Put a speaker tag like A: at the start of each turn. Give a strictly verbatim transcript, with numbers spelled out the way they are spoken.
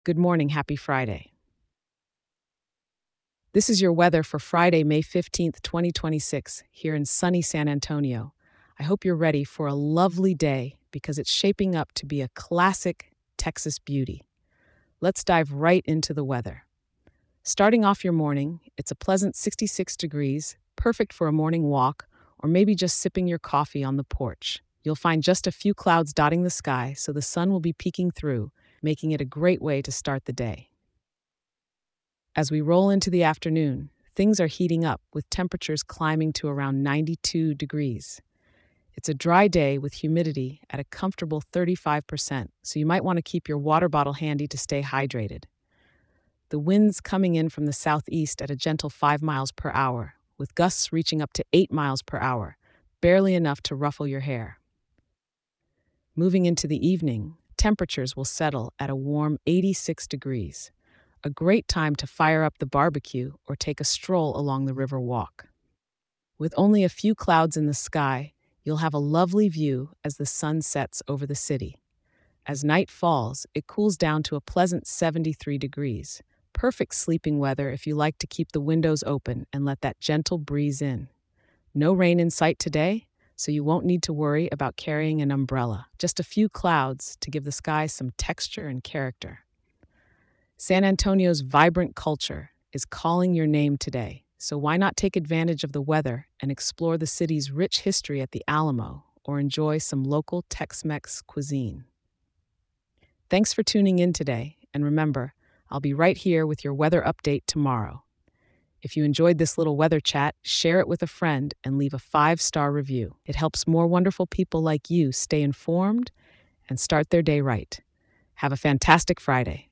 A: Good morning, happy Friday. This is your weather for Friday, May fifteenth, twenty twenty-six, here in sunny San Antonio. I hope you're ready for a lovely day because it's shaping up to be a classic Texas beauty. Let's dive right into the weather. Starting off your morning, it's a pleasant sixty-six degrees, perfect for a morning walk or maybe just sipping your coffee on the porch. You'll find just a few clouds dotting the sky, so the sun will be peeking through, making it a great way to start the day. As we roll into the afternoon, things are heating up with temperatures climbing to around ninety-two degrees. It's a dry day with humidity at a comfortable thirty-five percent, so you might want to keep your water bottle handy to stay hydrated. The wind's coming in from the southeast at a gentle five miles per hour, with gusts reaching up to eight miles per hour, barely enough to ruffle your hair. Moving into the evening, temperatures will settle at a warm eighty-six degrees. A great time to fire up the barbecue or take a stroll along the river walk. With only a few clouds in the sky, you'll have a lovely view as the sun sets over the city. As night falls, it cools down to a pleasant seventy-three degrees. Perfect sleeping weather if you like to keep the windows open and let that gentle breeze in. No rain in sight today, so you won't need to worry about carrying an umbrella. Just a few clouds to give the sky some texture and character. San Antonio's vibrant culture is calling your name today, so why not take advantage of the weather and explore the city's rich history at the Alamo or enjoy some local Tex-Mex cuisine? Thanks for tuning in today, and remember, I'll be right here with your weather update tomorrow. If you enjoyed this little weather chat, share it with a friend and leave a five-star review. It helps more wonderful people like you stay informed and start their day right. Have a fantastic Friday.